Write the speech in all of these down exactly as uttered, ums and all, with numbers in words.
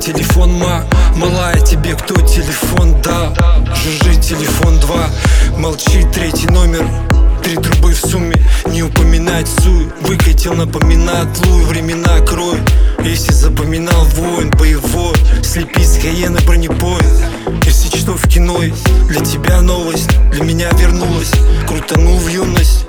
телефон, ма. Малая, тебе кто телефон дал? Жужжи, телефон два. Молчи, третий номер. Три трубы в сумме, не упоминать суй. Выкатил, напоминает луй, времена крой. Если запоминал воин боевой, слепи с Каена бронепоезд. Если что в кино, для тебя новость, для меня вернулась. Крутанул в юность.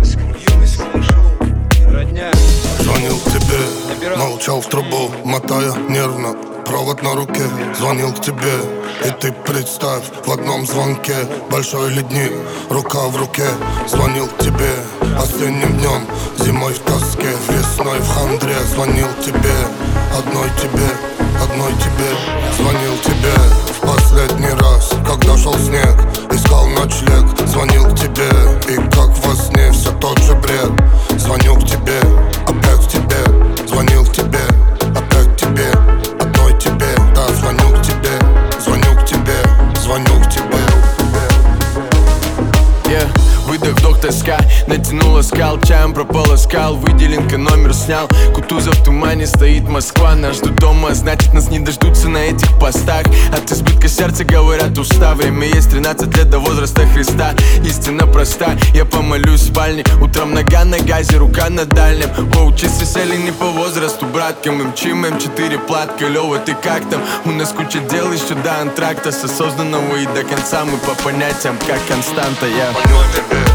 Звонил тебе, молчал в трубу, мотая нервно, провод на руке. Звонил к тебе, и ты представь, в одном звонке большой ледник, рука в руке. Звонил к тебе осенним днем, зимой в тоске, весной в хандре. Звонил тебе, одной тебе, одной тебе. Звонил тебе в последний раз, когда шел снег, искал ночлег. Звонил к тебе, и как во сне все тот же бред. Звоню к тебе, опять к тебе. Звонил к тебе, опять к тебе, одной тебе. Да, звоню к тебе, звоню к тебе, звоню к тебе. Yeah. Выдох, вдох, тоска, натянула скал, чаем прополоскал, выделенка номер снял. Кутузов в тумане, стоит Москва, нас ждут дома, значит нас не дождутся на этих постах. От избытка сердца говорят уста, время есть тринадцать лет до возраста Христа. Истина проста, я помолюсь в спальне, утром нога на газе, рука на дальнем. О, часы сели не по возрасту, братка, мы мчим эм четыре платка. Лёва, ты как там? У нас куча дел еще до антракта, с осознанного и до конца мы по понятиям как константа, я Звонил тебе,